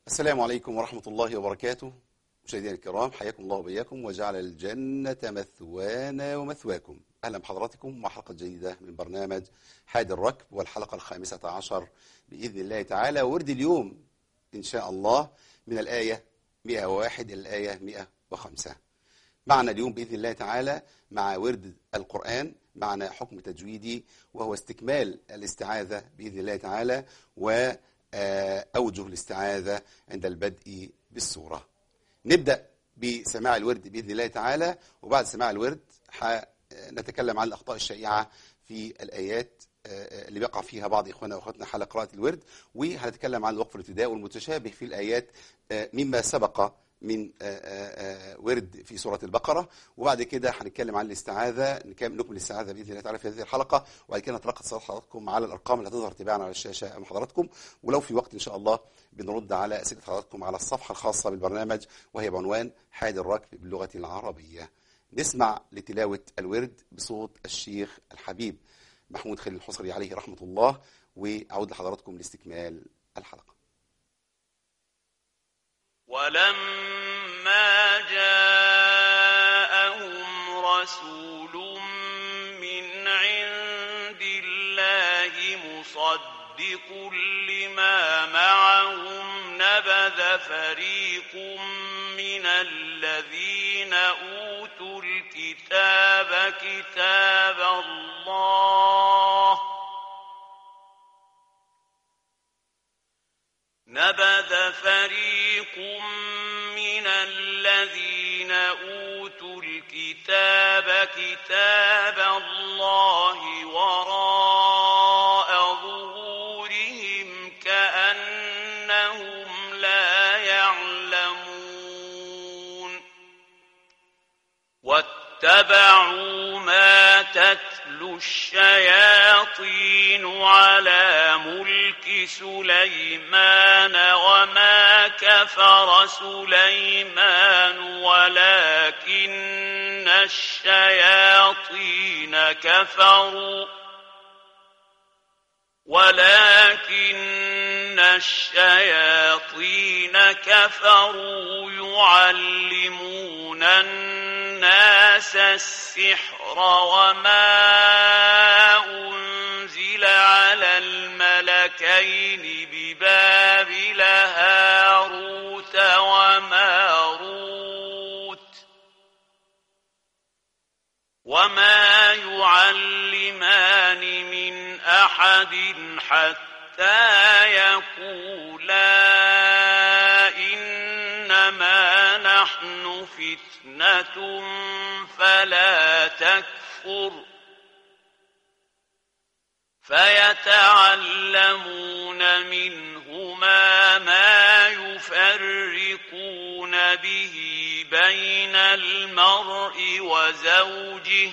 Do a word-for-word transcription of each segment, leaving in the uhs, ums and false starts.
السلام عليكم ورحمة الله وبركاته. مشاهدينا الكرام، حياكم الله وبياكم وجعل الجنة مثوانا ومثواكم. أهلا بحضراتكم مع حلقة جديدة من برنامج حاد الركب، والحلقة الخامسة عشر بإذن الله تعالى. ورد اليوم إن شاء الله من الآية مئة وواحد إلى الآية مئة وخمسة. معنا اليوم بإذن الله تعالى مع ورد القرآن معنا حكم تجويدي، وهو استكمال الاستعاذة بإذن الله تعالى وأوجه الاستعاذة عند البدء بالسورة. نبدأ بسماع الورد بإذن الله تعالى، وبعد سماع الورد نتكلم عن الأخطاء الشائعة في الآيات اللي بيقع فيها بعض إخواننا وأخواتنا حال قراءة الورد، وهنتكلم عن الوقف الابتداء والمتشابه في الآيات مما سبق من ورد في سورة البقرة. وبعد كده هنتكلم عن الاستعاذة، نكمل الاستعاذة بإذن الله تعالى في هذه الحلقة، وبعد كده نتلقى اتصالات حضراتكم على الأرقام اللي هتظهر تباعا على الشاشة أمام حضراتكم، ولو في وقت إن شاء الله بنرد على أسئلة حضراتكم على الصفحة الخاصة بالبرنامج، وهي بعنوان حاد الركب باللغة العربية. نسمع لتلاوة الورد بصوت الشيخ الحبيب محمود خليل الحصري عليه رحمة الله، وأعود لحضراتكم لاستكمال الحلقة. ولما جاءهم رسول من عند الله مصدق لما معهم نبذ فريق من الذين أوتوا الكتاب كتاب الله نبذ فريق من الذين أوتوا الكتاب كتاب الله وراء ظهورهم كأنهم لا يعلمون واتبعوا ما تتلو الشياطين على ملك سليمان وما كفر سليمان ولكن الشياطين كفروا ولكن الشياطين كفروا يعلمون الناس السحر وما أنزل على الملكين ببابل هاروت وماروت وما يعلمان من أحد حتى يقولا إنما نحن فتنة فلا تكفر فيتعلمون منهما ما يفرقون به بين المرء وزوجه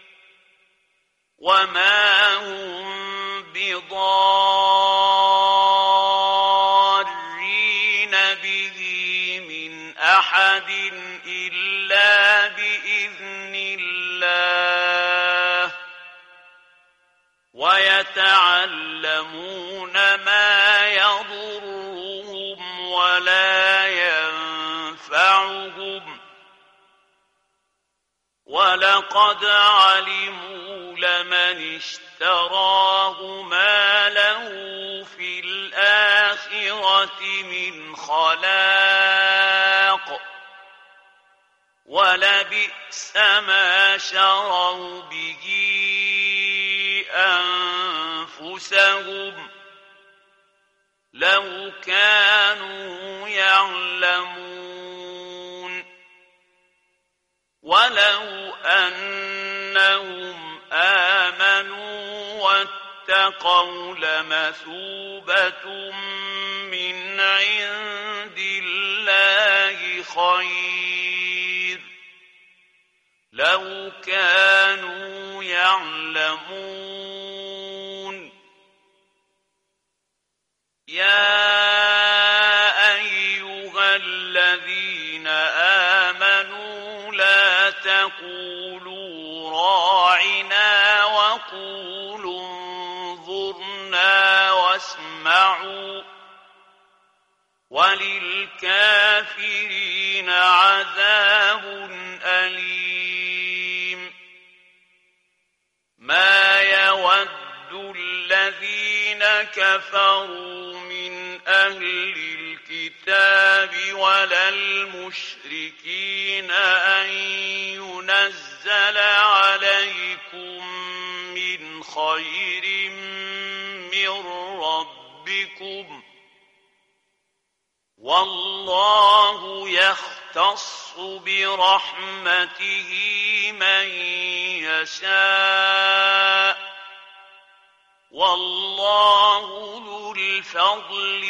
وما هم بضارين به من أحد إلا بإذن الله ويتعلمون ما يضرهم ولا ينفعهم ولقد علموا لمن اشتراه ما له في الآخرة من خلاق ولبئس ما شروا به أنفسهم لو كانوا يعلمون ولو أنهم آمنوا واتقوا لمثوبة من عند الله خير لو كانوا يعلمون يا أيها الذين آمنوا لا تقولوا راعنا وقولوا انظرنا واسمعوا وللكافرين عذاب أليم ما يود الذين كفروا من أهل الكتاب ولا المشركين أن ينزل عليكم من خير من ربكم والله يختص برحمته من يشاء والله ذو الفضل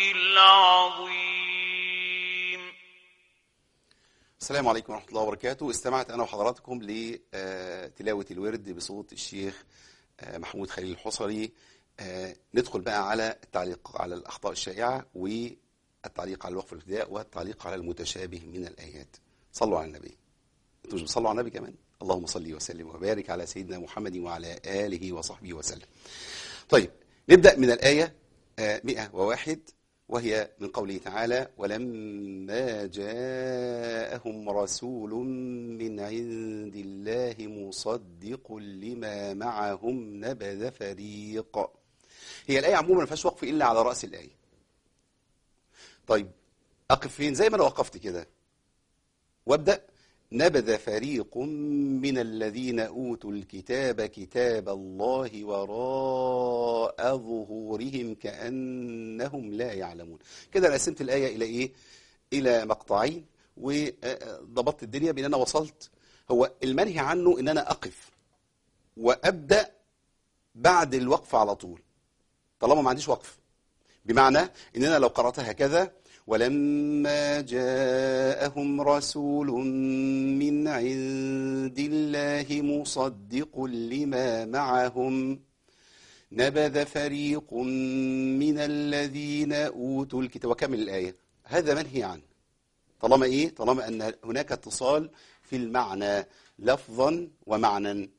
العظيم. السلام عليكم ورحمة الله وبركاته. استمعت أنا وحضراتكم لتلاوة الورد بصوت الشيخ محمود خليل الحصري. ندخل بقى على التعليق على الأخطاء الشائعة والتعليق على الوقف الابتداء والتعليق على المتشابه من الآيات. صلوا على النبي. انتوا مش بتصلوا على النبي كمان؟ اللهم صل وسلم وبارك على سيدنا محمد وعلى آله وصحبه وسلم. طيب نبدأ من الآية مئة وواحد وهي من قوله تعالى: ولما جاءهم رسول من عند الله مصدق لما معهم نبذ فريق. هي الآية عموما ما فيهاش وقف إلا على رأس الآية. طيب أقف فين؟ زي ما أنا وقفت كده وابدأ: نبذ فريق من الذين أوتوا الكتاب كتاب الله وراء ظهورهم كأنهم لا يعلمون. كده أنا قسمت الآية إلى إيه؟ إلى مقطعين، وضبطت الدنيا بأن أنا وصلت. هو المنهي عنه أن أنا أقف وأبدأ بعد الوقف على طول طالما ما عنديش وقف، بمعنى أن أنا لو قرأتها هكذا: ولما جاءهم رسول من عند الله مصدق لما معهم نبذ فريق من الذين أوتوا الكتاب، وكمل الآية. هذا منهي عنه طالما إيه؟ طالما أن هناك اتصال في المعنى لفظا ومعنى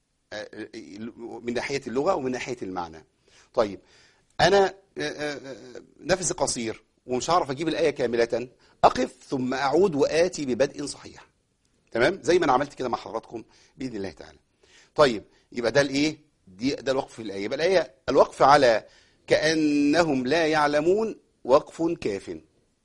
من ناحية اللغة ومن ناحية المعنى. طيب أنا نفسي قصير ومش هعرف أجيب الآية كاملة، أقف ثم أعود وآتي ببدء صحيح. تمام؟ زي ما أنا عملت كده مع حضراتكم بإذن الله تعالى. طيب يبقى ده الإيه؟ دي ده الوقف في الآية. يبقى الآية الوقف على كأنهم لا يعلمون وقف كاف.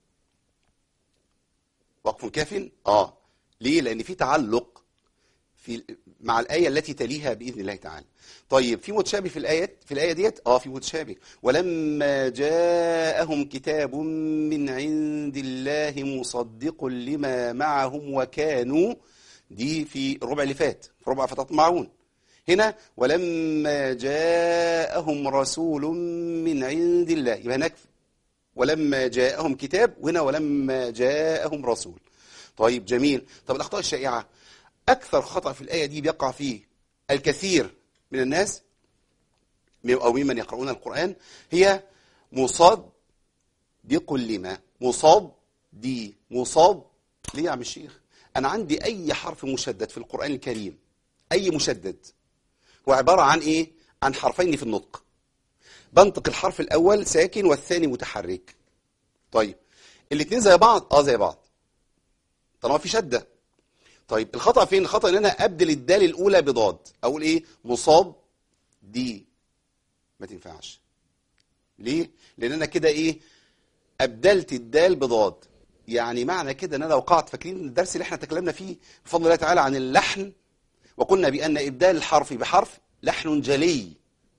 وقف كاف؟ آه. ليه؟ لأن في تعلق في مع الآية التي تليها بإذن الله تعالى. طيب في متشابه في الآيات في الآية ديت؟ آه في متشابه. ولما جاءهم كتاب من عند الله مصدق لما معهم وكانوا، دي في الربع اللي فات، في ربع فتطمعون. هنا ولما جاءهم رسول من عند الله، يبقى هناك ولما جاءهم كتاب، وهنا ولما جاءهم رسول. طيب جميل. طب الأخطاء الشائعة، أكثر خطأ في الآية دي بيقع فيه الكثير من الناس أو ممن يقرؤون القرآن هي مصاد بكل ما. مصاب دي مصاب ليه يا عم الشيخ؟ أنا عندي أي حرف مشدد في القرآن الكريم، أي مشدد، هو عبارة عن إيه؟ عن حرفين في النطق. بنطق الحرف الأول ساكن والثاني متحرك. طيب الاثنين زي بعض؟ آه زي بعض طالما في شدة. طيب الخطأ فين؟ الخطأ ان انا ابدل الدال الاولى بضاد، اقول ايه؟ مصاب دي، ما تنفعش. ليه؟ لان انا كده ايه؟ ابدلت الدال بضاد. يعني معنى كده ان انا وقعت، فاكرين الدرس اللي احنا تكلمنا فيه بفضل الله تعالى عن اللحن، وقلنا بان ابدال الحرف بحرف لحن جلي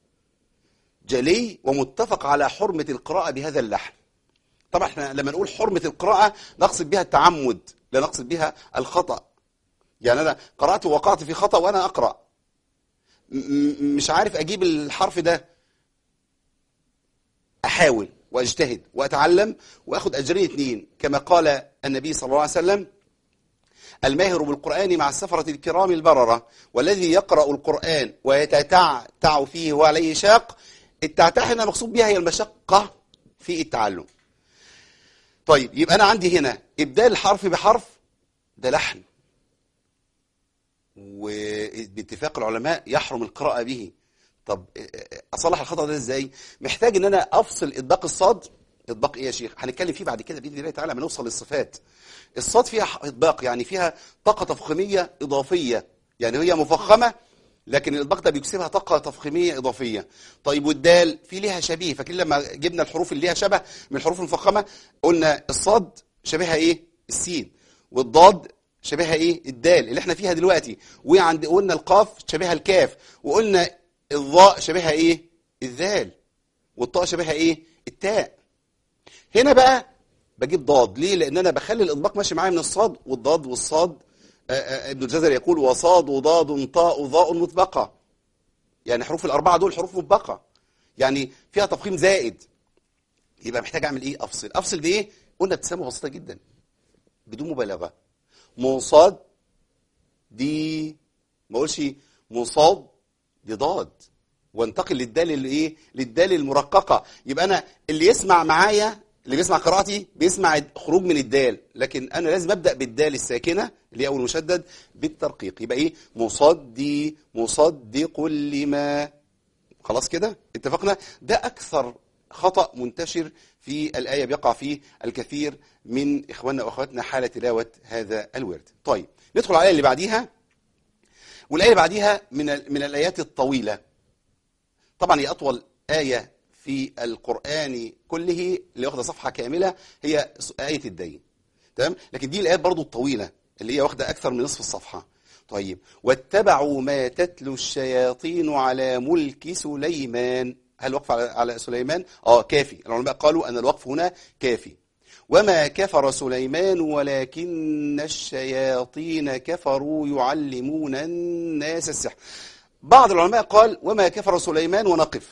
جلي ومتفق على حرمة القراءة بهذا اللحن. طبعا احنا لما نقول حرمة القراءة نقصد بها التعمد، لا نقصد بها الخطأ. يعني أنا قرأت ووقعت في خطأ وأنا أقرأ، مش عارف أجيب الحرف ده، أحاول وأجتهد وأتعلم وأخذ أجرين اثنين، كما قال النبي صلى الله عليه وسلم: الماهر بالقرآن مع السفرة الكرام البررة، والذي يقرأ القرآن ويتتعتع فيه وعليه شاق. التعتع هنا مقصود بها هي المشقة في التعلم. طيب يبقى أنا عندي هنا إبدال الحرف بحرف، ده لحن، وباتفاق العلماء يحرم القراءة به. طب أصلح الخطأ ده إزاي؟ محتاج إن أنا أفصل إطباق الصاد اطباق ايه يا شيخ؟ هنتكلم فيه بعد كده باذن الله تعالى لما نوصل للصفات. الصاد فيها اطباق، يعني فيها طاقه تفخيميه اضافيه، يعني هي مفخمه لكن الاطباق ده بيكسبها طاقه تفخيميه اضافيه. طيب والدال في ليها شبيه، فاكرين لما جبنا الحروف اللي ليها شبه من الحروف المفخمه قلنا الصاد شبيهها ايه؟ السين، والضاد شبيهها ايه؟ الدال اللي احنا فيها دلوقتي، وعند قلنا القاف شبيهها الكاف، وقلنا الضاء شبيهها ايه؟ الذال، والطاء شبيهها ايه؟ التاء. هنا بقى بجيب ضاد، ليه؟ لان انا بخلي الاطباق ماشي معايا من الصاد والضاد والصاد. آآ آآ ابن الجزري يقول وصاد وضاد طاء ضاء مطبقه، يعني حروف الاربعه دول حروف مطبقه، يعني فيها تفخيم زائد. يبقى محتاج اعمل ايه؟ افصل. افصل بايه؟ قلنا ابتسامه بسيطه جدا بدون مبالغه. مصاد دي، ما اقولش مصاد دي ضاد، وانتقل للدال اللي ايه؟ للدال المرققه. يبقى انا اللي يسمع معايا، اللي بيسمع قراءتي بيسمع خروج من الدال، لكن انا لازم ابدا بالدال الساكنه اللي هي اول مشدد بالترقيق. يبقى ايه؟ مصدي مصدق لما. خلاص كده اتفقنا؟ ده اكثر خطا منتشر في الايه بيقع فيه الكثير من اخواننا واخواتنا حال تلاوه هذا الورد. طيب ندخل على الايه اللي بعديها، والايه اللي بعديها من من الايات الطويله. طبعا هي اطول ايه في القرآن كله اللي واخده صفحة كاملة هي آية الدين، تمام؟ لكن دي الآيات برضو الطويلة اللي هي واخده أكثر من نصف الصفحة. طيب واتبعوا ما تتلو الشياطين على ملك سليمان. هل وقف على على سليمان؟ آه كافي. العلماء قالوا أن الوقف هنا كافي. وما كفر سليمان ولكن الشياطين كفروا يعلمون الناس السحر. بعض العلماء قال وما كفر سليمان ونقف،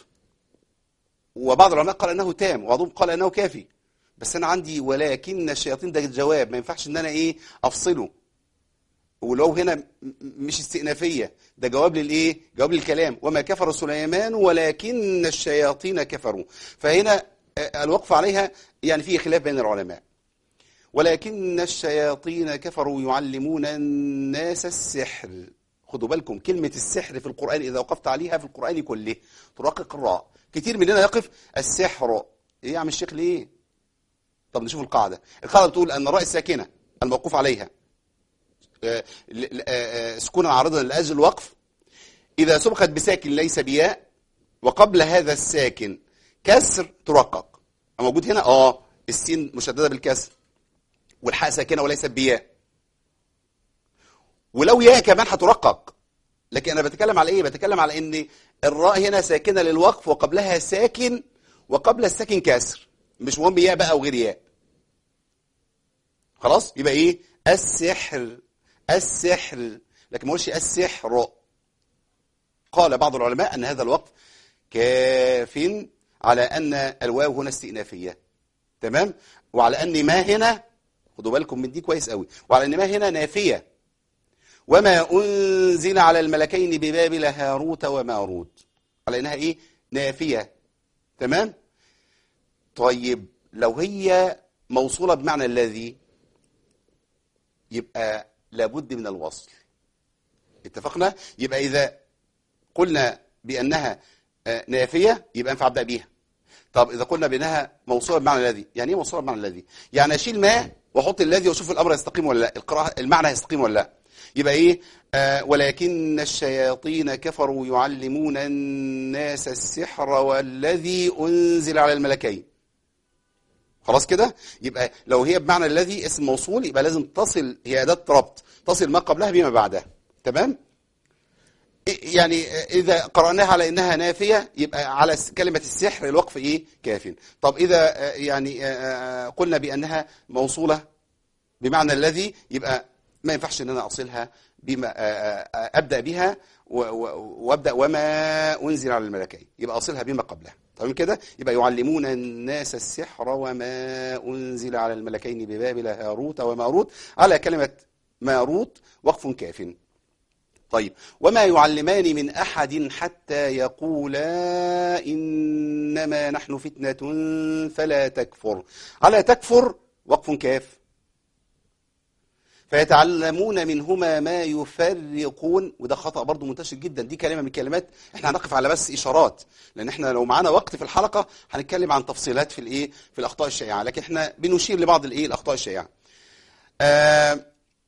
وبعض العلماء قال انه تام، وبعضهم قال انه كافي. بس انا عندي ولكن الشياطين ده جواب، ما ينفعش ان انا ايه افصله، ولو هنا مش استئنافيه، ده جواب للايه؟ جواب للكلام. وما كفر سليمان ولكن الشياطين كفروا، فهنا الوقف عليها يعني فيه خلاف بين العلماء. ولكن الشياطين كفروا يعلمون الناس السحر. خدوا بالكم كلمة السحر في القرآن إذا وقفت عليها في القرآن كله ترقق الراء. كتير مننا يقف السحر، إيه يا عم الشيخ ليه؟ طب نشوف القاعدة. القاعدة بتقول أن الراء الساكنة الموقوف عليها سكونا عارضا لأجل الوقف إذا سبقت بساكن ليس بياء وقبل هذا الساكن كسر ترقق. موجود هنا آه السين مشددة بالكسر والحاء ساكنة وليس بياء، ولو ياء كمان هترقق. لكن انا بتكلم على ايه؟ بتكلم على ان الراء هنا ساكنه للوقف وقبلها ساكن وقبل الساكن كسر، مش مهم ياء بقى وغير ياء. خلاص يبقى ايه؟ السحر السحر، لكن ما اقولش السحر. قال بعض العلماء ان هذا الوقف كاف على ان الواو هنا استئنافيه، تمام؟ وعلى ان ما هنا، خدوا بالكم من دي كويس قوي، وعلى ان ما هنا نافيه. وما أنزل على الملكين ببابل هاروت وماروت، على إنها إيه؟ نافية، تمام؟ طيب لو هي موصولة بمعنى الذي يبقى لابد من الوصل. اتفقنا؟ يبقى إذا قلنا بأنها نافية يبقى ينفع أبدأ بيها. طب إذا قلنا بأنها موصولة بمعنى الذي، يعني إيه موصولة بمعنى الذي؟ يعني أشيل ما وأحط الذي وأشوف الأمر يستقيم ولا لا، القراءة المعنى يستقيم ولا لا. يبقى ايه؟ آه ولكن الشياطين كفروا يعلمون الناس السحر والذي انزل على الملكين. خلاص كده؟ يبقى لو هي بمعنى الذي اسم موصول يبقى لازم تصل، هي اداه ربط، تصل ما قبلها بما بعدها، تمام؟ يعني اذا قرأناها على انها نافيه يبقى على كلمه السحر الوقف ايه؟ كاف. طب اذا يعني قلنا بانها موصوله بمعنى الذي يبقى ما ينفعش ان انا اصلها بما ابدا بها وابدا وما انزل على الملكين، يبقى اصلها بما قبلها، تمام كده؟ يبقى يعلمون الناس السحر وما انزل على الملكين ببابل هاروت وماروت، على كلمه ماروت وقف كاف. طيب وما يعلمان من احد حتى يقولا انما نحن فتنه فلا تكفر، على تكفر وقف كاف. فيتعلمون منهما ما يفرقون، وده خطأ برضو منتشر جدا. دي كلمة من الكلمات احنا هنقف على بس اشارات، لان احنا لو معانا وقت في الحلقة هنتكلم عن تفصيلات في الايه في الاخطاء الشائعة، لكن احنا بنشير لبعض الايه الاخطاء الشائعة. آه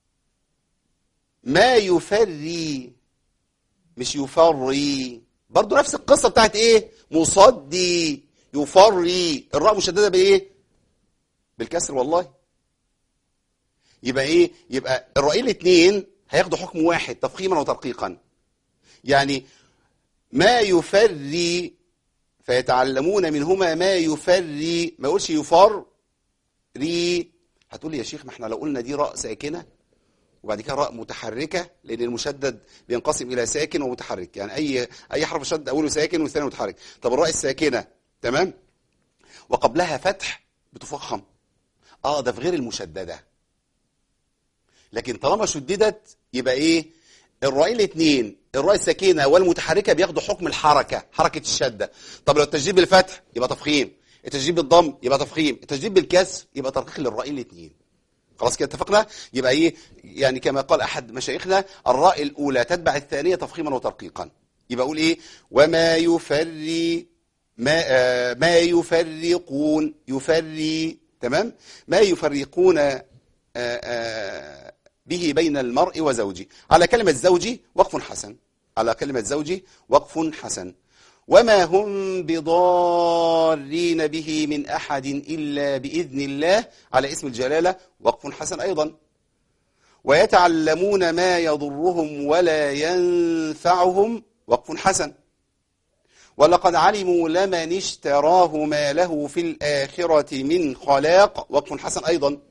ما يفري مش يفري، برضو نفس القصة بتاعت ايه مصدي يفري، الراء مشددة بايه بالكسر والله. يبقى ايه؟ يبقى الرأيين الاثنين هياخدوا حكم واحد تفخيما وترقيقا. يعني ما يفري، فيتعلمون منهما ما يفري، ما يقولش يفر ري. هتقول لي يا شيخ ما احنا لو قلنا دي راء ساكنة وبعد كده راء متحركة، لان المشدد بينقسم الى ساكن ومتحرك، يعني اي اي حرف شد اوله ساكن والثاني متحرك. طب الراء الساكنة تمام وقبلها فتح بتفخم، اه ده في غير المشددة. لكن طالما شددت يبقى ايه؟ الراءين الاثنين الراء الساكنه والمتحركه بياخدوا حكم الحركه، حركه الشده. طب لو التشديد بالفتح يبقى تفخيم، التشديد بالضم يبقى تفخيم، التشديد بالكسر يبقى ترقيق للراءين الاثنين. خلاص كده اتفقنا؟ يبقى ايه؟ يعني كما قال احد مشايخنا الراء الاولى تتبع الثانيه تفخيما وترقيقا. يبقى اقول ايه؟ وما يفري ما آه ما يفرقون يفري تمام، ما يفرقون آه آه به بين المرء وزوجه. على كلمة زوجي وقف حسن، على كلمة زوجي وقف حسن. وما هم بضارين به من أحد إلا بإذن الله، على اسم الجلالة وقف حسن أيضا. ويتعلمون ما يضرهم ولا ينفعهم وقف حسن. ولقد علموا لمن اشتراه ما له في الآخرة من خلاق وقف حسن أيضا.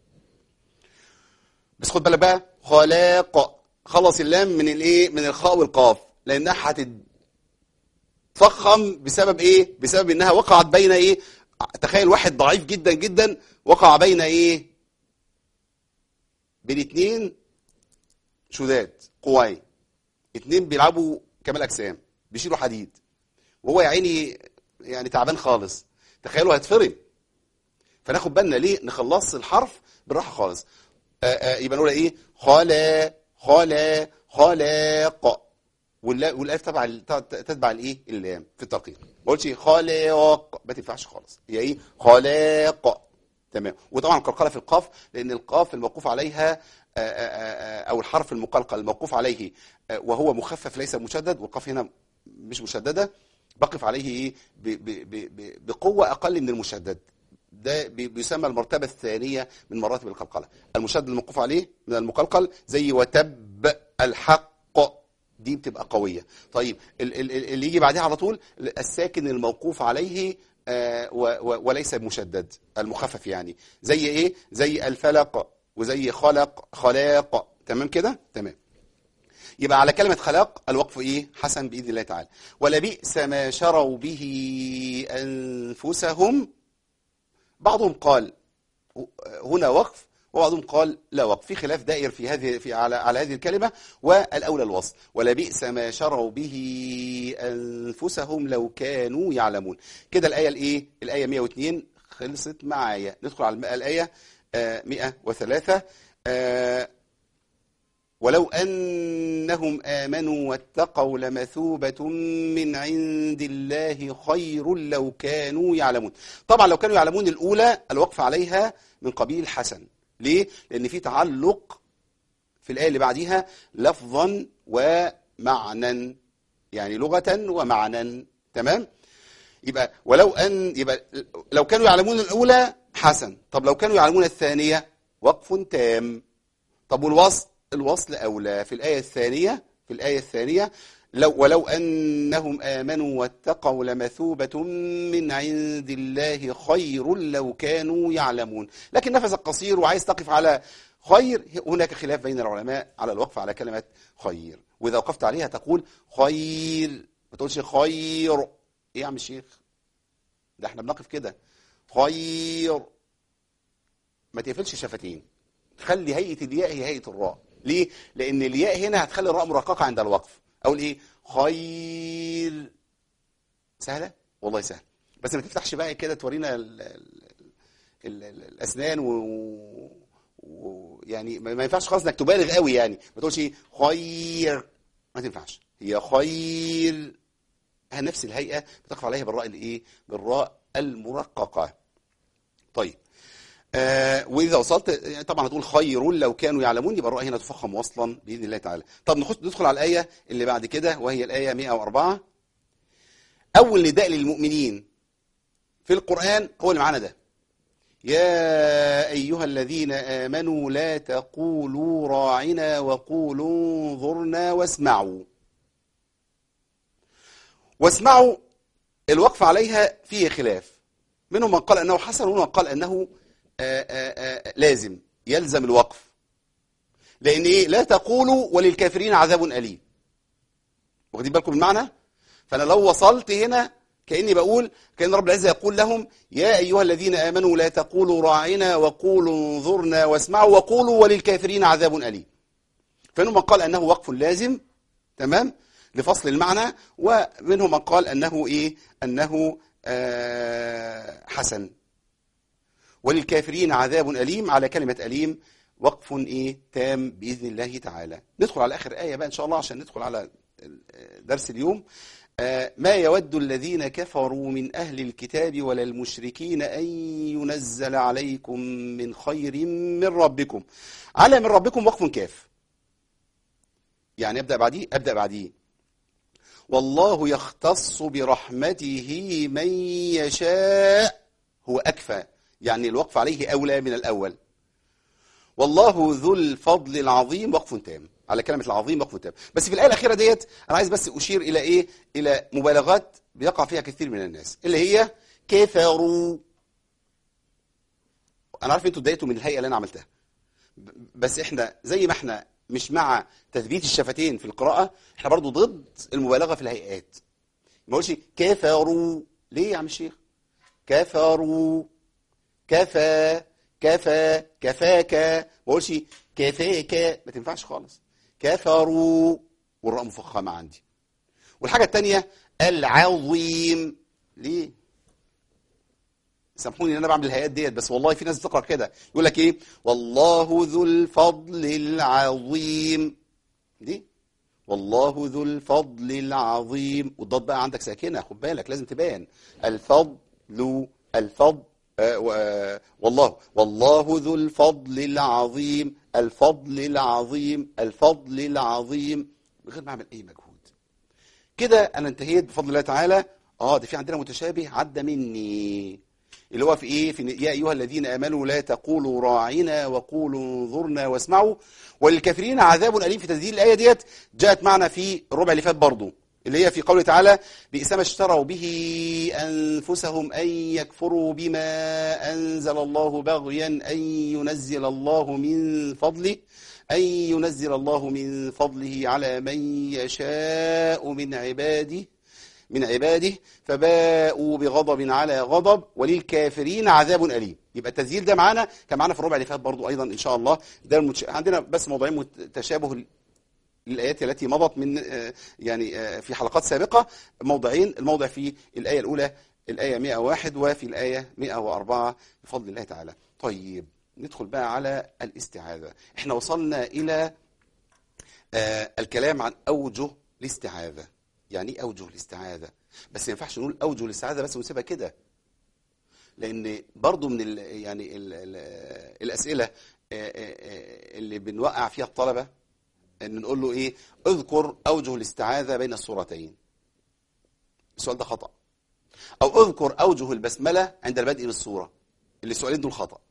بس خد بالك بقى، خلاق خلص اللام من الايه من الخاء والقاف، لانها هتتفخم بسبب ايه؟ بسبب انها وقعت بين ايه؟ تخيل واحد ضعيف جدا جدا وقع بين ايه؟ بين اتنين شداد قواي، اتنين بيلعبوا كمال اجسام بيشيلوا حديد، وهو يا عيني يعني تعبان خالص. تخيلوا هيتفرم. فناخد بالنا ليه؟ نخلص الحرف بالراحه خالص. آآ آآ يبقى نقول ايه؟ خلا خلا خلاق، والالف تتبع تتبع الايه؟ اللام في الترقيق. ما قلتش خلاق، ما تنفعش خالص. هي ايه؟ خلاق تمام. وطبعا القلقله في القاف، لان القاف الموقوف عليها آآ او الحرف المقلقل الموقوف عليه وهو مخفف ليس مشدد، والقاف هنا مش مشدده، بقف عليه ايه؟ بقوه اقل من المشدد. ده بيسمى المرتبة الثانية من مراتب القلقلة. المشدد الموقوف عليه من المقلقل زي وتب الحق، دي بتبقى قوية. طيب اللي يجي بعدها على طول الساكن الموقوف عليه آه وليس مشدد، المخفف يعني، زي ايه؟ زي الفلق وزي خلق خلاق. تمام كده؟ تمام. يبقى على كلمة خلاق الوقف ايه؟ حسن بإذن الله تعالى. ولبئس ما شروا به أنفسهم، بعضهم قال هنا وقف وبعضهم قال لا وقف، في خلاف دائر في هذه في على على هذه الكلمه. والاولى الوصل، ولبئس ما شروا به انفسهم لو كانوا يعلمون. كده الايه الايه الايه مئة واثنين خلصت معايا. ندخل على الايه مئة وثلاثة. آه ولو أنهم آمنوا واتقوا لمثوبة من عند الله خير لو كانوا يعلمون. طبعا لو كانوا يعلمون الأولى الوقف عليها من قبيل حسن. ليه؟ لأن في تعلق في الآية اللي بعديها لفظا ومعنى، يعني لغة ومعنى. تمام؟ يبقى ولو أن يبقى لو كانوا يعلمون الأولى حسن. طب لو كانوا يعلمون الثانية وقف تام. طب والوصل؟ الوصل أولى في الآية الثانية في الآية الثانية لو ولو أنهم آمنوا واتقوا لمثوبة من عند الله خير لو كانوا يعلمون. لكن نفسك قصير وعايز تقف على خير، هناك خلاف بين العلماء على الوقف على كلمة خير، وإذا وقفت عليها تقول خير، ما تقولش خير. إيه يا عم الشيخ؟ ده احنا بنقف كده خير، ما تقفلش شفتين، خلي هيئة الياء هي هيئة الراء. ليه؟ لأن الياء هنا هتخلي الراء مرققة عند الوقف. أقول إيه؟ خير. سهلة؟ والله سهل، بس ما تفتحش بقى كده تورينا ال ال ال ال الأسنان و... يعني ما ينفعش خالص انك تبالغ قوي، يعني ما تقولش خير، ما تنفعش. هي خير نفس الهيئه بتقف عليها بالراء الايه؟ بالراء المرققه. طيب آه واذا وصلت طبعا هتقول خير لو كانوا يعلمون، يبقى الراء هنا تفخم وصلا باذن الله تعالى. طب ندخل على الايه اللي بعد كده وهي الايه مئة وأربعة. اول نداء للمؤمنين في القران هو اللي معانا ده: يا أيها الذين آمنوا لا تقولوا راعنا وقولوا انظرنا واسمعوا. واسمعوا الوقف عليها فيه خلاف، منهم من قال أنه حسن ومنهم من قال أنه آآ آآ لازم يلزم الوقف، لأن إيه؟ لا تقولوا وللكافرين عذاب أليم. واخدين بالكم المعنى؟ فأنا لو وصلت هنا كأني بقول، كأن رب العزة يقول لهم يا أيها الذين آمنوا لا تقولوا راعنا وقولوا انظرنا واسمعوا وقولوا وللكافرين عذاب أليم. فمنهم من قال أنه وقف لازم، تمام، لفصل المعنى، ومنهم من قال أنه إيه؟ أنه آه حسن. وللكافرين عذاب أليم، على كلمة أليم وقف إيه؟ تام بإذن الله تعالى. ندخل على آخر آية بقى إن شاء الله عشان ندخل على درس اليوم. ما يود الذين كفروا من أهل الكتاب ولا المشركين أن ينزل عليكم من خير من ربكم. على من ربكم وقف كاف، يعني أبدأ بعديه أبدأ بعديه والله يختص برحمته من يشاء، هو أكفى، يعني الوقف عليه أولى من الأول. والله ذو الفضل العظيم وقف تام، على كلمة العظيم وقف تام. بس في الآية الأخيرة ديت أنا عايز بس أشير إلى إيه؟ إلى مبالغات بيقع فيها كثير من الناس، اللي هي كفروا. أنا عارف أنتوا اتضايقتوا من الهيئة اللي أنا عملتها، بس إحنا زي ما إحنا مش مع تثبيت الشفتين في القراءة، إحنا برضو ضد المبالغة في الهيئات. ما أقولش كفروا، ليه يا عم الشيخ؟ كفروا، كفى، كفى، كفاك، ما اقولش كفاك، ما تنفعش خالص. كفروا والراء مفخمه عندي. والحاجه الثانيه العظيم، ليه؟ سامحوني ان انا بعمل الهيئات ديت، بس والله في ناس بتقرا كده يقول لك ايه؟ والله ذو الفضل العظيم، دي والله ذو الفضل العظيم، والضاد بقى عندك ساكنه، خد بالك لازم تبان. الفضل، الفضل آه والله والله ذو الفضل العظيم، الفضل العظيم، الفضل العظيم، من غير ما اعمل اي مجهود. كده انا انتهيت بفضل الله تعالى. اه ده في عندنا متشابه عدى مني، اللي هو في ايه؟ في يا ايها الذين امنوا لا تقولوا راعنا وقولوا انظرنا واسمعوا وللكافرين عذاب اليم. في تسجيل الايه ديت جاءت معنا في الربع اللي فات برضه، اللي هي في قوله تعالى بئس ما اشتروا به أنفسهم أن يكفروا بما أنزل الله بغيا أن ينزل الله من فضله أن ينزل الله من فضله على من يشاء من عباده من عباده فباءوا بغضب على غضب وللكافرين عذاب أليم. يبقى التسجيل ده معانا كان معانا في الربع اللي فات برضو أيضا إن شاء الله. ده المتش... عندنا بس موضوعين تشابه الآيات التي مضت من يعني في حلقات سابقة، موضعين، الموضع في الآية الأولى الآية مئة وواحد وفي الآية مئة وأربعة بفضل الله تعالى. طيب ندخل بقى على الاستعاذة. احنا وصلنا إلى آه الكلام عن أوجه الاستعاذة. يعني ايه أوجه الاستعاذة؟ بس ما ينفعش نقول أوجه الاستعاذة بس ونسيبها كده، لأن برضو من ال يعني ال ال الأسئلة اللي بنوقع فيها الطلبة ان نقول له ايه؟ اذكر اوجه الاستعاذة بين السورتين. السؤال ده خطأ. او اذكر اوجه البسملة عند البدء بالسورة. اللي السؤالين دول خطأ.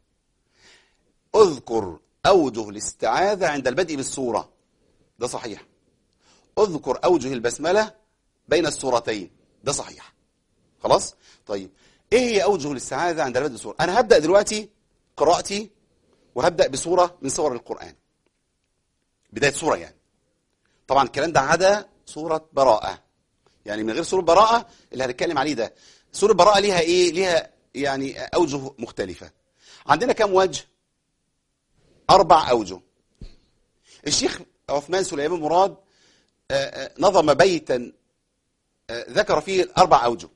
اذكر اوجه الاستعاذة عند البدء بالسورة، ده صحيح. اذكر اوجه البسملة بين السورتين، ده صحيح. خلاص؟ طيب ايه هي اوجه الاستعاذة عند البدء بالسورة؟ انا هبدأ دلوقتي قراءتي وهبدأ بسورة من سور القرآن، بداية سورة يعني. طبعا الكلام ده عدا سورة براءة، يعني من غير سورة براءة اللي هنتكلم عليه ده. سورة براءة ليها ايه؟ ليها يعني اوجه مختلفة. عندنا كم وجه؟ اربع اوجه. الشيخ عثمان سليمان مراد نظم بيتا ذكر فيه الاربع اوجه،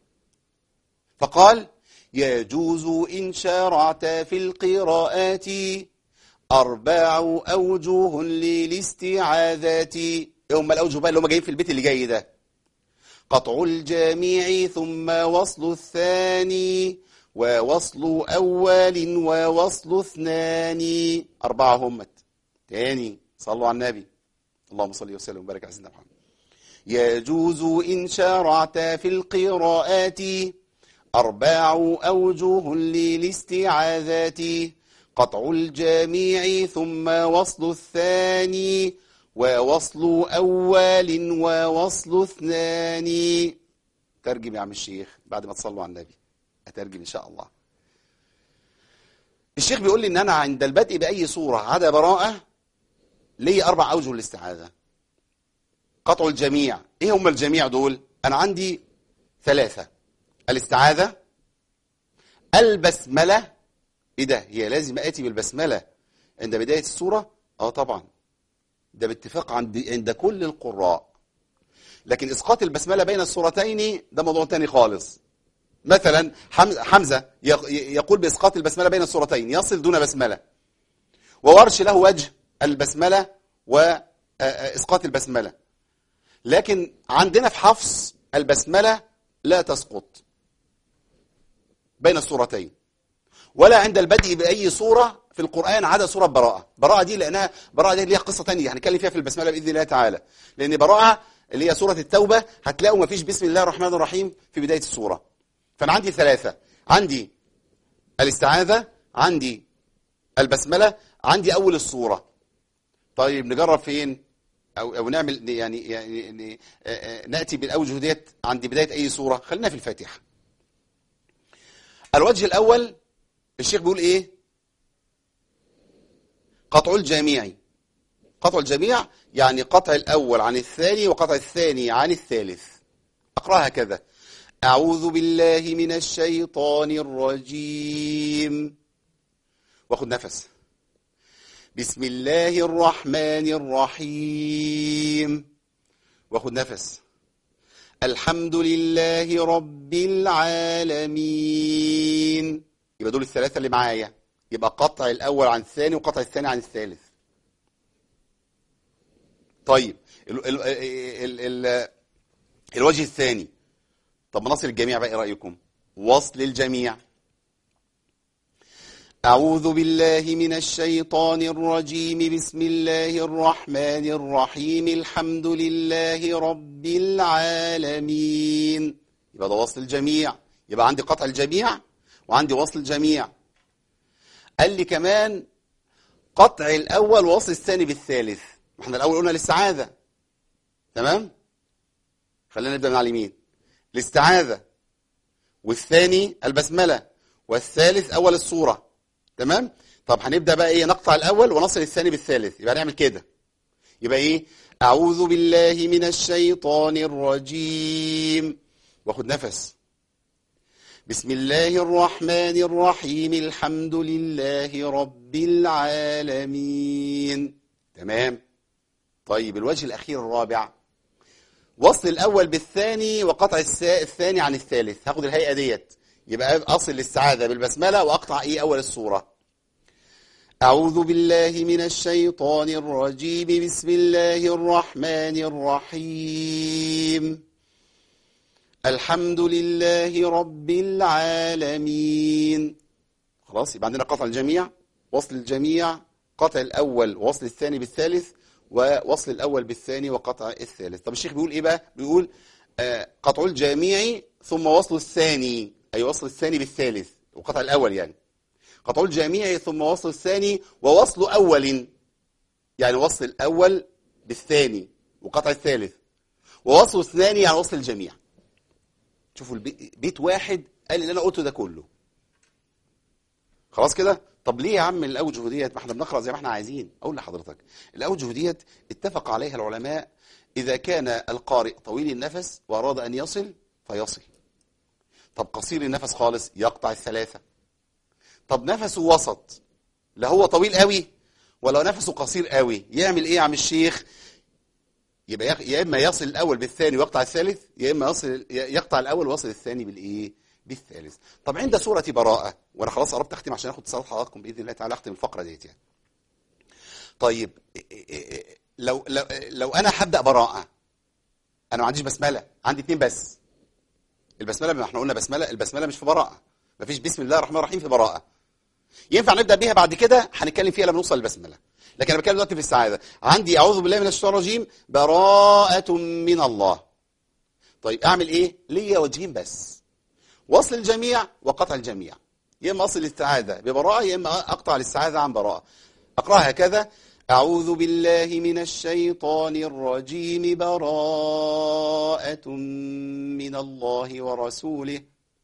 فقال: يجوز إن شرعت في القراءات أربع أوجه للاستعاذات. إيه هم الأوجه بقى اللي هم جايين في البيت اللي جاي ده؟ قطع الجميع ثم وصل الثاني ووصل أول ووصل اثنان. أربعة همت. تاني صلوا على النبي، اللهم صل وسلم وبارك على سيدنا محمد. يجوز إن شرعت في القراءات أربع أوجه للاستعاذات. قطع الجميع ثم وصل الثاني ووصل أول ووصل اثنان. ترجم يا عم الشيخ بعد ما تصلوا على النبي، أترجم إن شاء الله. الشيخ بيقول لي إن أنا عند البدء بأي صورة عدا براءة لي أربع أوجه للاستعاذة. قطع الجميع، إيه هم الجميع دول؟ أنا عندي ثلاثة: الاستعاذة، البسملة. إيه ده؟ هي لازم آتي بالبسملة عند بداية السورة؟ آه طبعا، ده باتفاق عند عند كل القراء. لكن إسقاط البسملة بين السورتين ده موضوع تاني خالص. مثلا حمزة يقول بإسقاط البسملة بين السورتين، يصل دون بسملة. وورش له وجه البسملة وإسقاط البسملة. لكن عندنا في حفص البسملة لا تسقط بين السورتين، ولا عند البدء بأي سورة في القرآن عدا سورة براءة. براءة دي لأنها براءة دي ليها قصة تانية هنتكلم فيها في البسملة بإذن الله تعالى. لأن براءة اللي هي سورة التوبة هتلاقوا ما فيش بسم الله الرحمن الرحيم في بداية السورة. فأنا عندي ثلاثة: عندي الاستعاذة، عندي البسملة، عندي أول السورة. طيب نجرب فين؟ أو, أو نعمل يعني, يعني نأتي بالأوجه ديت عند بداية أي سورة. خلينا في الفاتحة. الوجه الأول الشيخ بيقول إيه؟ قطع الجميع. قطع الجميع يعني قطع الأول عن الثاني وقطع الثاني عن الثالث. أقرأها كذا: أعوذ بالله من الشيطان الرجيم، واخد نفس. بسم الله الرحمن الرحيم، واخد نفس. الحمد لله رب العالمين. يبقى دول الثلاثة اللي معايا. يبقى قطع الأول عن الثاني وقطع الثاني عن الثالث. طيب ال ال ال ال الوجه الثاني. طب ما نصل الجميع بقى، ايه رأيكم؟ وصل الجميع. أعوذ بالله من الشيطان الرجيم، بسم الله الرحمن الرحيم، الحمد لله رب العالمين. يبقى ده وصل الجميع. يبقى عندي قطع الجميع وعندي وصل الجميع. قال لي كمان قطع الأول ووصل الثاني بالثالث. احنا الأول قلنا الاستعاذة، تمام؟ خلينا نبدأ من على اليمين. الاستعاذة، والثاني البسملة، والثالث أول السورة، تمام؟ طب هنبدأ بقى إيه؟ نقطع الأول ونصل الثاني بالثالث. يبقى نعمل كده. يبقى إيه؟ أعوذ بالله من الشيطان الرجيم، واخد نفس. بسم الله الرحمن الرحيم، الحمد لله رب العالمين، تمام؟ طيب الوجه الأخير الرابع، وصل الأول بالثاني وقطع الثاني عن الثالث. هاخد الهيئة ديت. يبقى أصل الاستعاذة بالبسملة وأقطع إيه؟ أول السورة. أعوذ بالله من الشيطان الرجيم، بسم الله الرحمن الرحيم، الحمد لله رب العالمين. خلاص، يبقى عندنا قطع الجميع، وصل الجميع، قطع الأول ووصل الثاني بالثالث، ووصل الأول بالثاني وقطع الثالث. طب الشيخ بيقول إيه بقى؟ بيقول آه قطع الجميع ثم وصل الثاني، أي وصل الثاني بالثالث وقطع الأول. يعني قطع الجميع ثم وصل الثاني ووصل أول، يعني وصل الأول بالثاني وقطع الثالث، ووصل الثاني يعني وصل الجميع. شوفوا البيت واحد قال اللي أنا قلته ده كله. خلاص كده؟ طب ليه يا عم الأوجه ديت؟ ما احنا بنقرأ زي ما احنا عايزين. أقول لحضرتك الأوجه ديت اتفق عليها العلماء إذا كان القارئ طويل النفس وأراد أن يصل فيصل. طب قصير النفس خالص يقطع الثلاثة. طب نفسه وسط، لا هو طويل قوي ولا نفسه قصير قوي، يعمل ايه يا عم الشيخ؟ يبقى يا اما يصل الاول بالثاني ويقطع الثالث، يا اما يصل يقطع الاول ويصل الثاني بالايه؟ بالثالث. طب عند سورة براءة، وانا خلاص قربت اختم عشان اخد اتصالات حضراتكم باذن الله تعالى، اختم الفقرة ديت يعني. طيب لو لو لو انا هبدا براءه، انا ما عنديش بسمله، عندي اتنين بس. البسمله، ما احنا قلنا بسمله، البسمله مش في براءه، مفيش بسم الله الرحمن الرحيم في براءه. ينفع نبدا بيها بعد كده، هنتكلم فيها لما نوصل للبسمله. لكن انا بتكلم دلوقتي في السعاده. عندي اعوذ بالله من الشيطان الرجيم براءه من الله. طيب اعمل ايه؟ ليا وجهين بس، وصل الجميع وقطع الجميع. يا اما اصل الاستعاذه ببراءه، يا اما اقطع الاستعاذه عن براءه. اقراها هكذا: أعوذ بالله من الشيطان الرجيم براءة من الله ورسوله.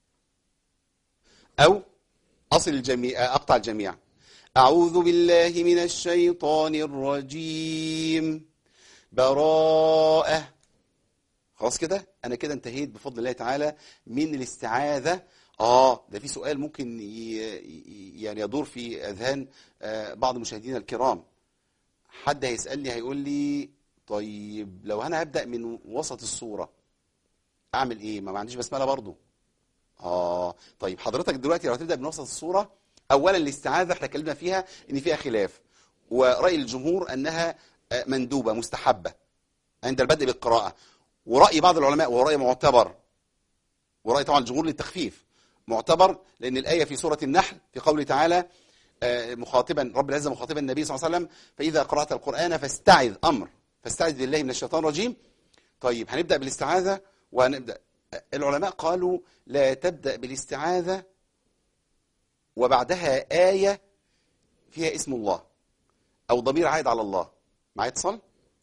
أو أصل الجميع، أقطع الجميع: أعوذ بالله من الشيطان الرجيم براءة. خلاص كده أنا كده انتهيت بفضل الله تعالى من الاستعاذة. آه ده في سؤال ممكن يعني يدور في أذهان بعض مشاهدينا الكرام. حد هيسألني هيقول لي طيب لو انا هبدأ من وسط الصورة اعمل ايه؟ ما, ما عنديش بسملة برضو. اه طيب حضرتك دلوقتي لو هتبدأ من وسط الصورة، اولا الاستعاذة احنا اتكلمنا فيها ان فيها خلاف، ورأي الجمهور انها مندوبة مستحبة عند البدء بالقراءة، ورأي بعض العلماء ورأي معتبر، ورأي طبعا الجمهور للتخفيف معتبر، لان الآية في سورة النحل في قوله تعالى مخاطبا رب العزة مخاطبا النبي صلى الله عليه وسلم: فإذا قرأت القرآن فاستعذ، أمر، فاستعذ بالله من الشيطان الرجيم. طيب هنبدأ بالاستعاذة، وهنبدأ العلماء قالوا لا تبدأ بالاستعاذة وبعدها آية فيها اسم الله أو ضمير عائد على الله. معايا اتصال؟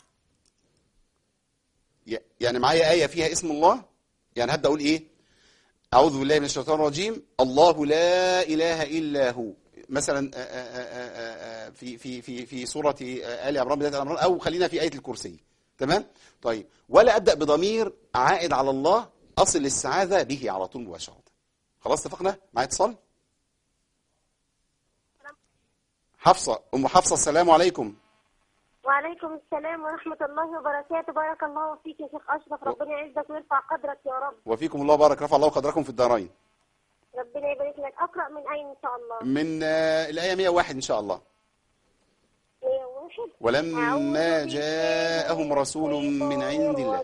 يعني معايا آية فيها اسم الله، يعني هبدأ أقول إيه؟ أعوذ بالله من الشيطان الرجيم الله لا إله إلا هو، مثلا في في في في سوره آل عمران بدايه الامران، او خلينا في ايه الكرسي. تمام؟ طيب ولا ابدا بضمير عائد على الله، اصل الاستعاذه به على طول مباشره. خلاص اتفقنا؟ معايا اتصال؟ حفصه، ام حفصه، السلام عليكم. وعليكم السلام ورحمه الله وبركاته. بارك الله فيك يا شيخ اشرف، ربنا يعزك ويرفع قدرك يا رب. وفيكم الله بارك، رفع الله قدركم في الدارين. ربنا يبارك لك. اقرا من اين ان شاء الله؟ من الايه مئة وواحد ان شاء الله. مئة وواحد. ولما جاءهم رسول من عند الله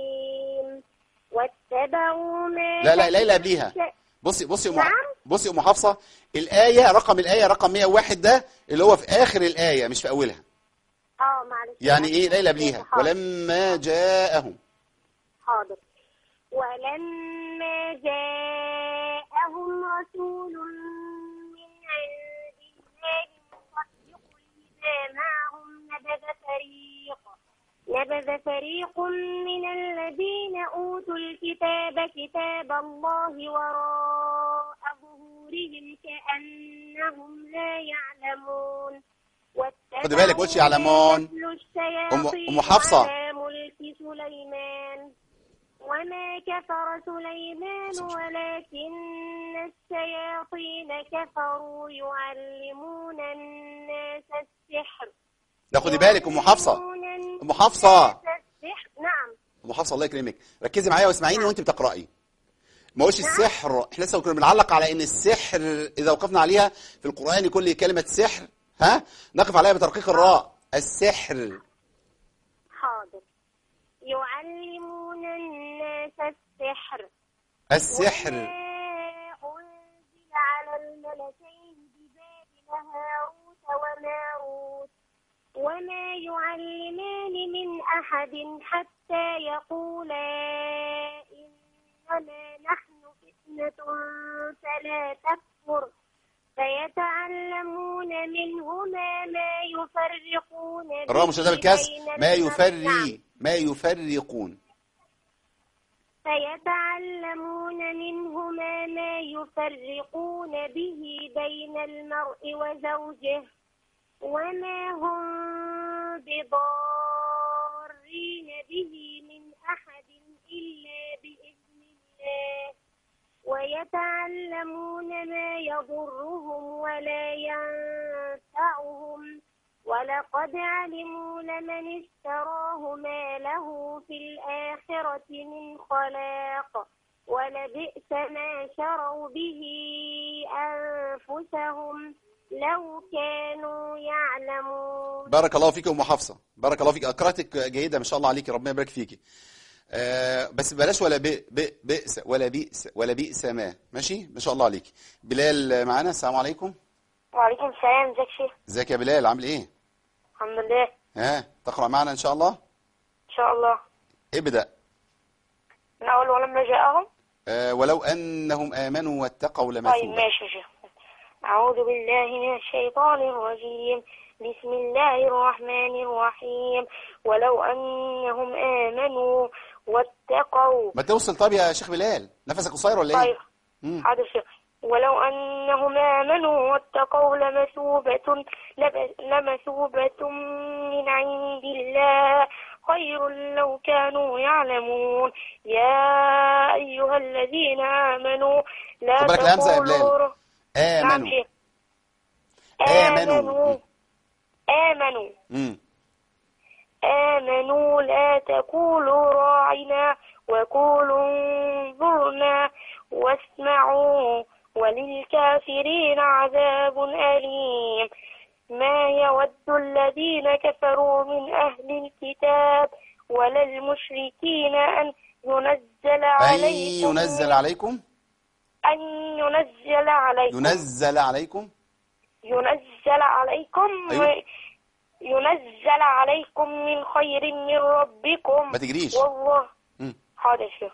واتبعوا ما لا لا ليلى قبليها. بصي بصي ام بصي ام حفصه، الايه رقم الايه رقم مئة وواحد ده اللي هو في اخر الايه مش في اولها. اه معلش. يعني ايه ليلى قبليها؟ ولما جاءهم. حاضر. ولما جاءهم رسول من عند الله مصدق لما معهم نبذ فريق نبذ فريق من الذين أوتوا الكتاب كتاب الله وراء ظهورهم كأنهم لا يعلمون. خد بالك قلتش يعلمون. ام ام حفصه على ملك سليمان وما كفر سليمان ولكن الشياطين كفروا يعلمون الناس السحر. لا خدي بالك ام حفصه، ام حفصه نعم ام حفصه الله يكرمك، ركزي معايا واسمعيني وانت بتقراي. ما قلتش السحر، احنا لسه كنا بنعلق على ان السحر اذا وقفنا عليها في القران كل كلمه سحر ها نقف عليها بترقيق الراء. السحر. حاضر. يعلمون الناس السحر. السحر. أنزل على الملكين ببابل هاروت وماروت وما يعلمان من أحد حتى يقولا إنما نحن فتنة فلا تكفر فيتعلمون منهما ما يفرقون به الراء مش بالكسر. ما يفري ما يفرقون فيتعلمون منهما ما يفرقون به بين المرء وزوجه وما هم بضارين به من أحد إلا بإذن الله ويتعلمون ما يضرهم ولا ينفعهم ولقد علموا لمن اشتراه ما له في الآخرة من خلاق ولبئس ما شروا به أنفسهم لو كانوا يعلمون. بارك الله فيك يا ام حفصه، بارك الله فيك، قراءتك جيده ما شاء الله عليك، ربنا يبارك فيكي. آه بس بلاش ولا ب ب بئس ولا بئس ولا بئس ما، ماشي؟ ما شاء الله عليك. بلال معانا، السلام عليكم. وعليكم السلام. ازيك يا شيخ؟ ازيك يا بلال، عامل ايه؟ الحمد لله. ها تقرأ معنا ان شاء الله؟ ان شاء الله. ابدأ. من اول ولما جاءهم. آه ولو انهم امنوا واتقوا طيب لمثوبة. ماشي يا شيخ. اعوذ بالله من الشيطان الرجيم. بسم الله الرحمن الرحيم. ولو انهم امنوا واتقوا. ما توصل. طب يا شيخ بلال، نفسك قصير ولا ايه؟ طيب مم. حاضر شيخ. ولو أنهم آمنوا واتقوا لمثوبة لب- لمثوبة من عند الله خير لو كانوا يعلمون. يا أيها الذين آمنوا لا خد بالك الهمزة يا بلال. تقولوا. نعم آمنوا. شيخ. آمنوا. آمنوا آمنوا مم. آمنوا لا تقولوا راعنا وقولوا انظرنا واسمعوا وللكافرين عذاب أليم. ما يود الذين كفروا من أهل الكتاب ولا المشركين أن ينزل أن عليكم ينزل عليكم أن ينزل عليكم ينزل عليكم ينزل عليكم أيوة. ينزل عليكم من خير من ربكم. ما تجريش. والله مم. حاضر شيخ.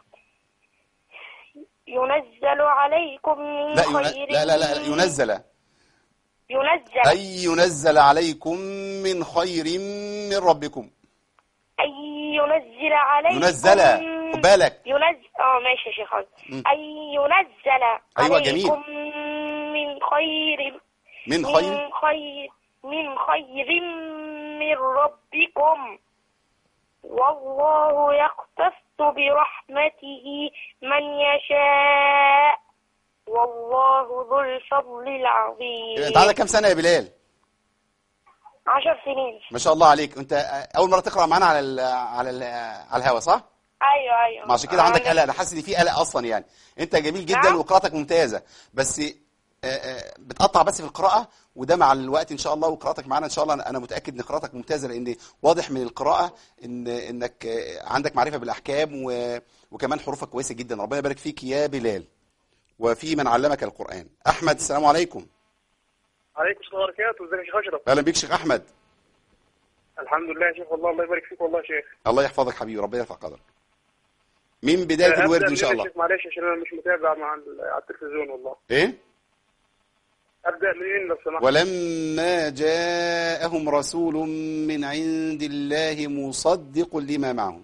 ينزل عليكم من لا ين... خير لا لا لا ينزل ينزل أي ينزل عليكم من خير من ربكم. أي ينزل عليكم ينزل، خد بالك. ينزل اه ماشي يا شيخ حاضر. مم. أي ينزل أيوة عليكم جميل. من خير من من خير خير من خير من ربكم. والله يختص برحمته من يشاء والله ذو الفضل العظيم. انت عندك كام سنة يا بلال؟ عشر سنين. ما شاء الله عليك. انت اول مرة تقرأ معانا على ال على ال على الهوا صح؟ ايوه ايوه. ما عشان كده عندك قلق، انا حاسس ان في قلق اصلا يعني. انت جميل جدا نعم؟ وقراءتك ممتازة، بس آه، آه، بتقطع بس في القراءة، وده مع الوقت ان شاء الله، وقراءتك معانا ان شاء الله. انا أنا متأكد ان قراءتك ممتازة، لان واضح من القراءة ان انك آه، عندك معرفة بالاحكام، و- وكمان حروفك كويسة جدا. ربنا يبارك فيك يا بلال، وفي من علمك القرآن. احمد، السلام عليكم. عليكم السلام ورحمة الله وبركاته. ازيك يا شيخ اشرف؟ اهلا بيك شيخ احمد. الحمد لله يا شيخ، والله الله يبارك فيك والله يا شيخ. الله يحفظك حبيبي، ربنا يرفع قدرك. من بداية أبدأ الورد ان منين شاء يا الله. شيخ؟ معلش عشان انا مش متابع مع ال- على التلفزيون والله. ايه؟ ابدا منين لو سمحت؟ ولما جاءهم رسول من عند الله مصدق لما معهم.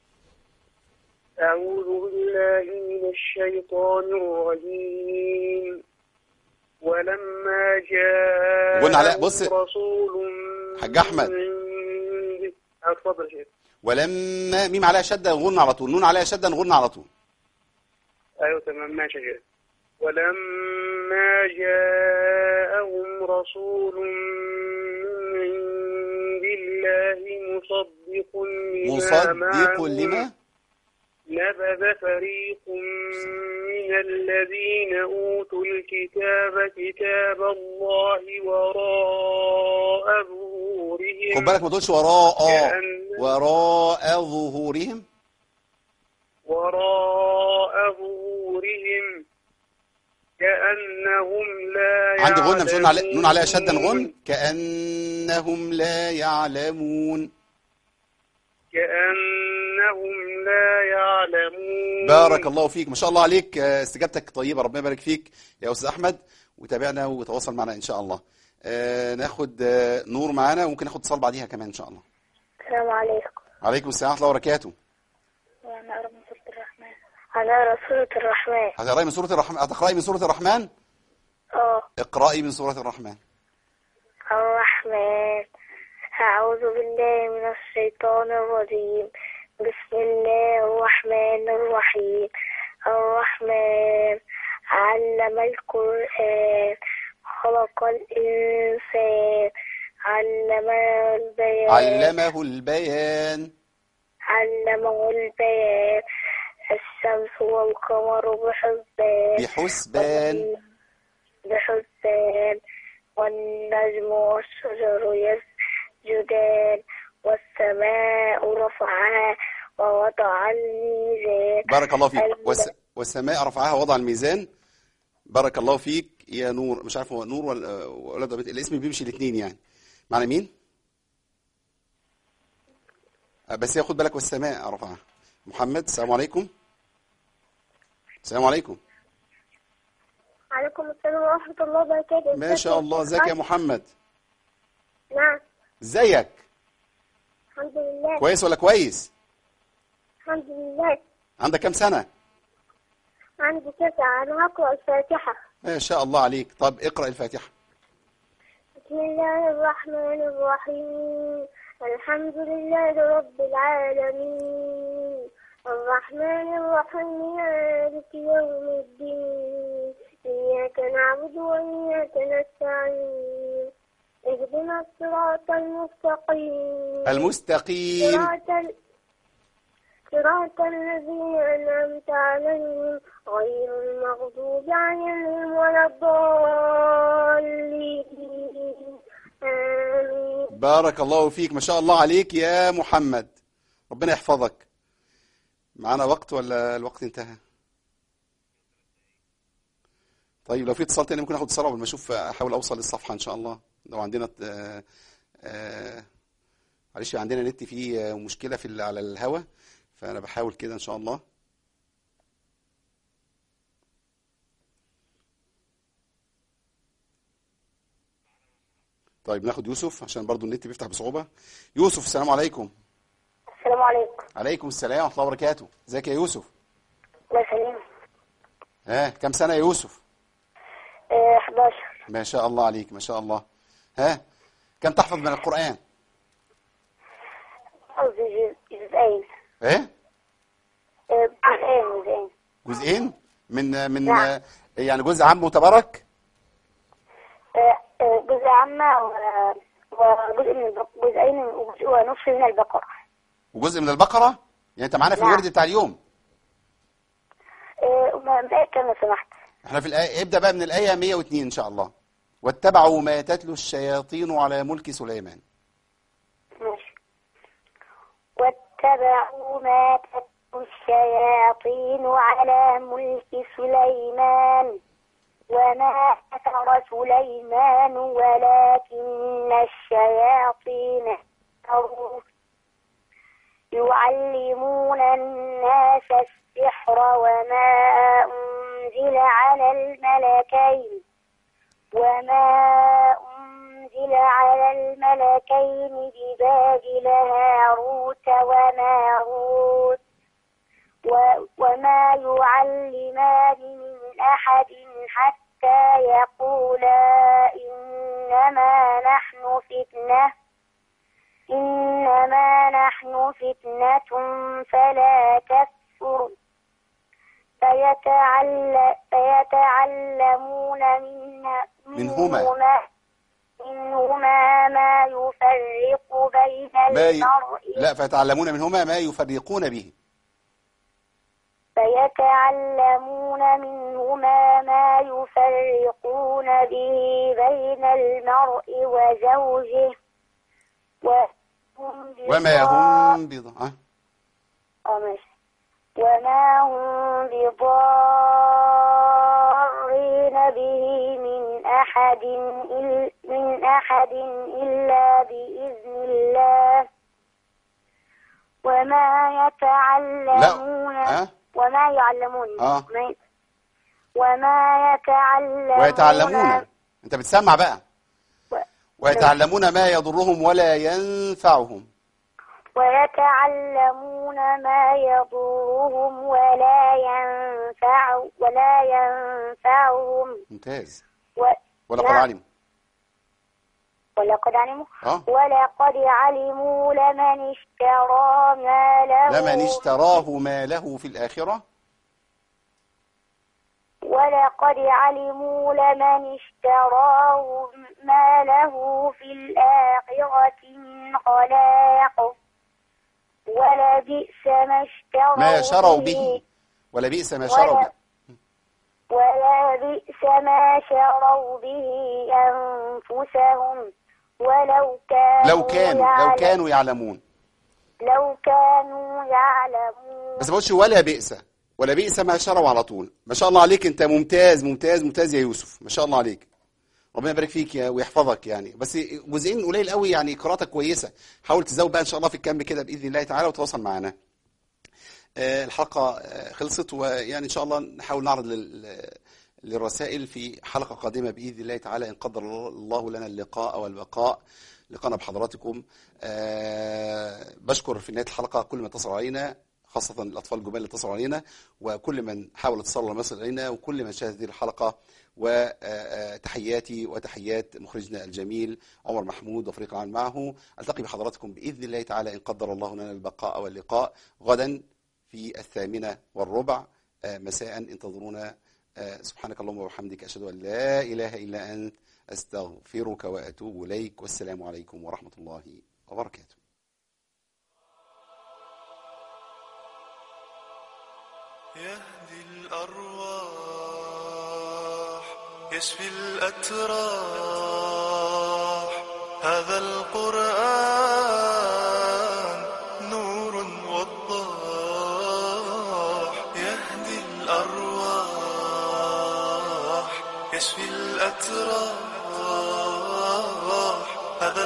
اعوذ بالله من الشيطان الرجيم. ولما قلنا على- جاءهم بص رسول حاج أحمد. من عند- اتفضل يا شيخ. ولما ميم عليها شدة نغن على طول، نون عليها شدة نغن على طول. ايوه تمام ماشي يا شيخ. ولما جاءهم رسول من عند الله مصدق لما مصدق معهم لما نبذ فريق من الذين أوتوا الكتاب كتاب الله وراء ظهورهم. خد بالك ما تقولش وراء كأن- وراء ظهورهم. وراء ظهورهم كأنهم لا عندي غنة، مش قلنا علي... يعلمون. نون عليها شدة نغن. كأنهم لا يعلمون. كأنهم لا يعلمون. بارك الله فيك، ما شاء الله عليك. آه، استجابتك طيبة، ربنا يبارك فيك يا أستاذ أحمد، وتابعنا وتواصل معنا إن شاء الله. آه، ناخد آه، نور معانا، وممكن ناخد اتصال بعديها كمان إن شاء الله. السلام عليكم. عليكم السلام ورحمة الله وبركاته. وأنا أقرأ من سورة الرحمن. أنا أقرأ سورة الرحمن. هتقرأي من سورة الرحمن؟ هتقرأي من سورة الرحمن؟ اه اقرأي من سورة الرحمن. الرحمن. أعوذ بالله من الشيطان الرجيم. بسم الله الرحمن الرحيم. الرحمن علم القرآن خلق الإنسان علمه البيان علمه البيان. علمه البيان. الشمس والقمر بحسبان بحسبان. بحسبان والنجم والشجر يسجدان والسماء رفعها ووضع الميزان. بارك الله فيك. الم- والس... والسماء رفعها ووضع الميزان. بارك الله فيك يا نور. مش عارف هو نور ولا ولا ده بيت- الاسم بيمشي الاثنين يعني. معنى مين؟ آه، بس ياخد بالك والسماء رفعها. محمد السلام عليكم. السلام عليكم. عليكم السلام ورحمة الله وبركاته. ما شاء الله. ازيك يا محمد؟ نعم ازيك؟ الحمد لله. كويس ولا كويس؟ الحمد لله. عندك كام سنة؟ عندي تسعة. أنا هقرأ الفاتحة. ما شاء الله عليك. طب اقرأ الفاتحة. بسم الله الرحمن الرحيم. الحمد لله رب العالمين الرحمن الرحيم مالك يوم الدين إياك نعبد وإياك نستعين اهدنا الصراط المستقيم المستقيم. صراط ال- صراط الذين أنعمت عليهم غير المغضوب عليهم ولا الضالين آمين. بارك الله فيك. ما شاء الله عليك يا محمد. ربنا يحفظك. معانا وقت ولا الوقت انتهى؟ طيب لو في اتصال تاني ممكن اخد اتصال قبل ما اشوف، احاول اوصل للصفحة ان شاء الله. لو عندنا آه، آه، معلش عندنا نت فيه آه، مشكلة في ال- على الهوا، فانا بحاول كده ان شاء الله. طيب ناخد يوسف عشان برضو النت بيفتح بصعوبة. يوسف السلام عليكم. السلام عليكم. عليكم السلام ورحمة الله وبركاته. ازيك يا يوسف؟ الله يسلمك. ها كم سنة يا يوسف؟ آه، حداشر. ما شاء الله عليك. ما شاء الله. ها كم تحفظ من القرآن؟ قصدي جزء- جزئين. ايه آه، جزئين جزئين. جزئين من من نعم. آه، يعني جزء عام وتبارك. آه، آه، جزء عامة و- وجزء من البق- جزئين وجزء ونصف من البقرة. وجزء من البقرة. يعني انت معانا في نعم. الورد بتاع اليوم. آه، وما بقى كم لو سمحت. احنا في الآية، ابدأ بقى من الآية مية واثنين ان شاء الله. واتبعوا ما تتلو الشياطين على ملك سليمان. ماشي. واتبعوا ما تتلو الشياطين على ملك سليمان وما كفر سليمان ولكن الشياطين كفروا يعلمون الناس السحر وما أنزل على الملكين وما أنزل على الملكين ببابل هاروت وماروت و- وما يعلمان من أحد حتى يقولا إنما نحن فتنة إنما نحن فتنة فلا تكفر فيتعل- فيتعلمون منها منهما. منهما ما يفرق بين ما ي... المرء لا فيتعلمون منهما ما يفرقون به. فيتعلمون منهما ما يفرقون به بين المرء وزوجه وهم وما بضار- هم بض... أه؟ آه، ماشي. وما هم بضارين به من أحد إل- من أحد إلا بإذن الله وما يتعلمون لا. أه؟ وما يعلمون آه. ما- وما يتعلمون ويتعلمون. انت بتسمع بقى. و- ويتعلمون ما يضرهم ولا ينفعهم. ويتعلمون ما يضرهم ولا ينفع ولا ينفعهم ممتاز. و... ولقد نعم. علموا. ولقد علموا اه ولقد علموا لمن اشترى ما له لمن اشتراه ما له في الآخرة. ولقد علموا لمن اشتراه ما له في الآخرة من خلاق ولبئس ما اشتروا ما شروا به. ولا بئس ما شروا به. ولا بئس ما شروا به أنفسهم ولو كانوا لو كانوا لو يعلم كانوا يعلمون. لو كانوا يعلمون. بس ما تقولش ولا بئس، ولا بئس ما شروا على طول. ما شاء الله عليك، انت ممتاز ممتاز ممتاز يا يوسف، ما شاء الله عليك، ربنا يبارك فيك يا ويحفظك يعني. بس جزئين قليل قوي يعني، قراءتك كويسه، حاول تزود بقى ان شاء الله في الكم كده باذن الله تعالى وتواصل معنا. آه الحلقه آه خلصت، ويعني ان شاء الله نحاول نعرض لل للرسائل في حلقه قادمه باذن الله تعالى ان قدر الله لنا اللقاء والبقاء. لقانا بحضراتكم. أه بشكر في نهايه الحلقه كل من اتصل علينا، خاصه الاطفال الجمال اللي اتصلوا علينا، وكل من حاول اتصال ولم يصل الينا، وكل من شاهد هذه الحلقه. وتحياتي وتحيات مخرجنا الجميل عمر محمود وفريق العمل معه. التقي بحضراتكم باذن الله تعالى ان قدر الله لنا البقاء واللقاء غدا في الثامنه والربع مساء. انتظرونا. سبحانك اللهم وبحمدك، اشهد ان لا اله الا انت، استغفرك واتوب اليك، والسلام عليكم ورحمه الله وبركاته. يهدي الأرواح، يشفي الأتراح، هذا القرآن نور وضاح. يهدي الأرواح، يشفي الأتراح، هذا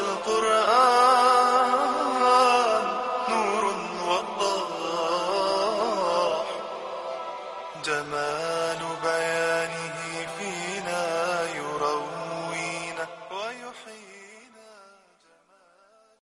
القرآن نور وضاح. جمال بيانه فينا يروينا ويحيي